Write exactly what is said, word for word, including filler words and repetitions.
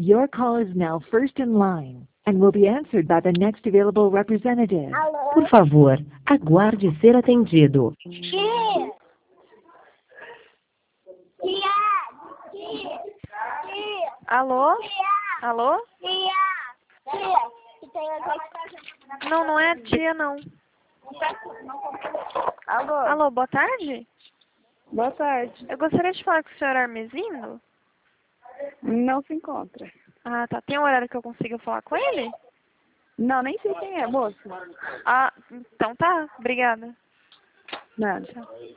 Your call is now first in line and will be answered by the next available representative. Alô? Por favor, aguarde ser atendido. Tia! Tia! Tia! Tia! Alô? Tia! Alô? Tia! Tia! Que tem aqui. Não, não é a tia, não. Alô? Alô, boa tarde? Boa tarde. Eu gostaria de falar com o senhor Armesindo. Não se encontra. Ah, tá. Tem um horário que eu consiga falar com ele? Não, nem sei quem é, moça. Ah, então tá. Obrigada. Nada. Tchau.